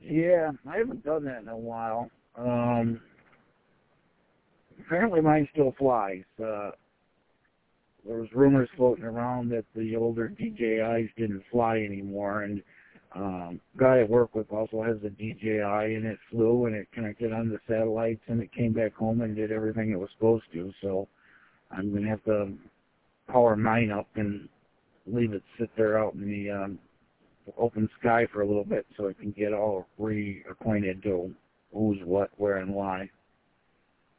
Yeah, I haven't done that in a while. Apparently mine still flies. There was rumors floating around that the older DJIs didn't fly anymore, and guy I work with also has a DJI, and it flew, and it connected on the satellites, and it came back home and did everything it was supposed to. So I'm going to have to power mine up and leave it sit there out in the open sky for a little bit so it can get all reacquainted to who's what, where, and why.